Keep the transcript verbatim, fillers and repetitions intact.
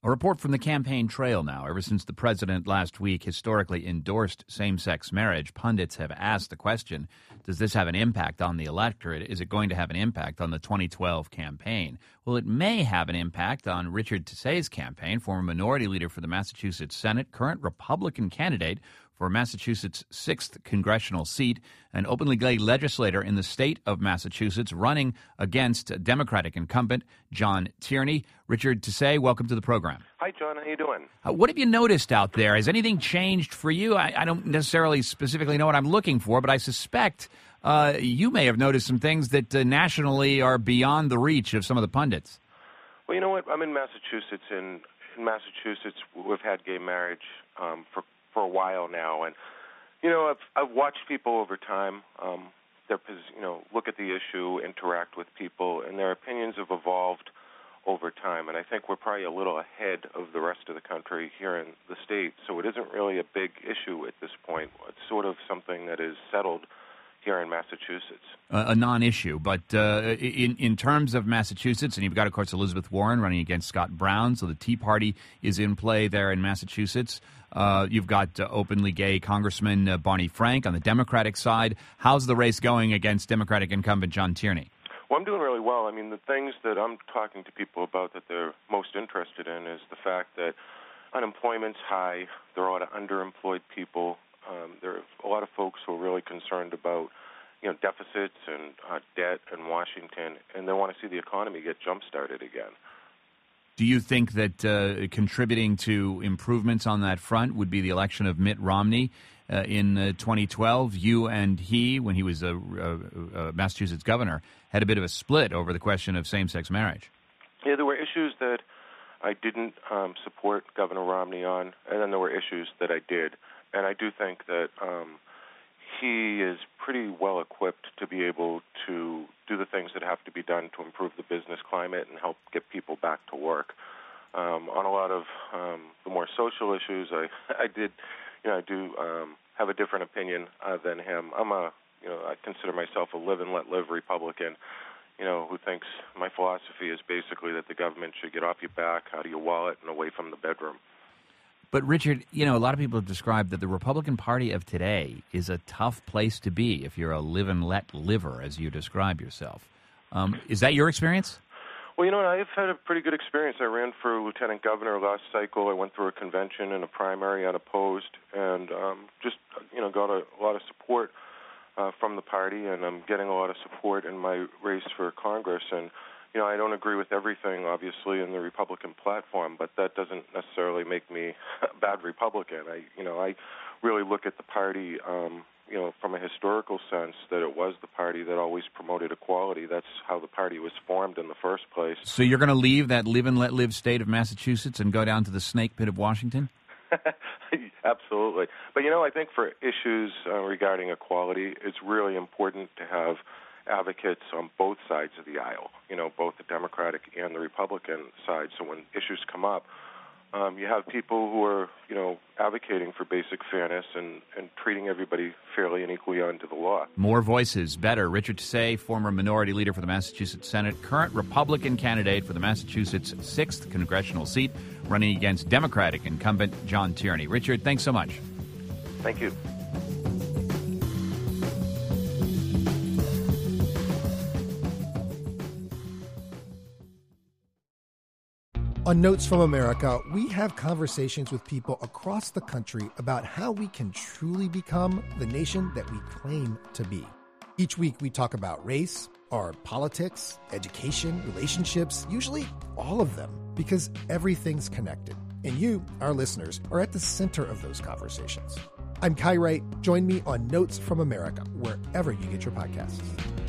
A report from the campaign trail now. Ever since the president last week historically endorsed same-sex marriage, pundits have asked the question, does this have an impact on the electorate? Is it going to have an impact on the twenty twelve campaign? Well, it may have an impact on Richard Tisei's campaign, former minority leader for the Massachusetts Senate, current Republican candidate for Massachusetts' sixth congressional seat, an openly gay legislator in the state of Massachusetts running against Democratic incumbent John Tierney. Richard Tisei, welcome to the program. Hi, John. How you doing? Uh, what have you noticed out there? Has anything changed for you? I, I don't necessarily specifically know what I'm looking for, but I suspect uh, you may have noticed some things that uh, nationally are beyond the reach of some of the pundits. Well, you know what? I'm in Massachusetts, and in Massachusetts, we've had gay marriage um, for for a while now, and you know, I've I've watched people over time. Um, their you know, look at the issue, interact with people, and their opinions have evolved over time. And I think we're probably a little ahead of the rest of the country here in the state. So it isn't really a big issue at this point. It's sort of something that is settled here in Massachusetts. Uh, a non-issue, but uh, in in terms of Massachusetts, and you've got, of course, Elizabeth Warren running against Scott Brown, so the Tea Party is in play there in Massachusetts. Uh, you've got uh, openly gay Congressman uh, Barney Frank on the Democratic side. How's the race going against Democratic incumbent John Tierney? Well, I'm doing really well. I mean, the things that I'm talking to people about that they're most interested in is the fact that unemployment's high, there are a lot of underemployed people. Um, there are a lot of folks who are really concerned about, you know, deficits and uh, debt in Washington, and they want to see the economy get jump-started again. Do you think that uh, contributing to improvements on that front would be the election of Mitt Romney uh, in uh, twenty twelve? You and he, when he was a, a, a Massachusetts governor, had a bit of a split over the question of same-sex marriage. Yeah, there were issues that I didn't um, support Governor Romney on, and then there were issues that I did. And I do think that um, he is pretty well equipped to be able to do the things that have to be done to improve the business climate and help get people back to work. Um, on a lot of um, the more social issues, I, I did, you know, I do um, have a different opinion uh, than him. I'm a, you know, I consider myself a live and let live Republican, you know, who thinks my philosophy is basically that the government should get off your back, out of your wallet, and away from the bedroom. But, Richard, you know, a lot of people have described that the Republican Party of today is a tough place to be if you're a live and let liver, as you describe yourself. Um, is that your experience? Well, you know, I've had a pretty good experience. I ran for lieutenant governor last cycle. I went through a convention and a primary unopposed and um, just, you know, got a, a lot of support uh, from the party, and I'm getting a lot of support in my race for Congress. And you know, I don't agree with everything, obviously, in the Republican platform, but that doesn't necessarily make me a bad Republican. I, you know, I really look at the party, um, you know, from a historical sense, that it was the party that always promoted equality. That's how the party was formed in the first place. So you're going to leave that live and let live state of Massachusetts and go down to the snake pit of Washington? Absolutely. But, you know, I think for issues uh, regarding equality, it's really important to have advocates on both sides of the aisle, you know, both the Democratic and the Republican side. So when issues come up, um, you have people who are, you know, advocating for basic fairness and, and treating everybody fairly and equally under the law. More voices, better. Richard Tisei, former minority leader for the Massachusetts Senate, current Republican candidate for the Massachusetts sixth congressional seat, running against Democratic incumbent John Tierney. Richard, thanks so much. Thank you. On Notes from America, we have conversations with people across the country about how we can truly become the nation that we claim to be. Each week, we talk about race, our politics, education, relationships, usually all of them, because everything's connected. And you, our listeners, are at the center of those conversations. I'm Kai Wright. Join me on Notes from America, wherever you get your podcasts.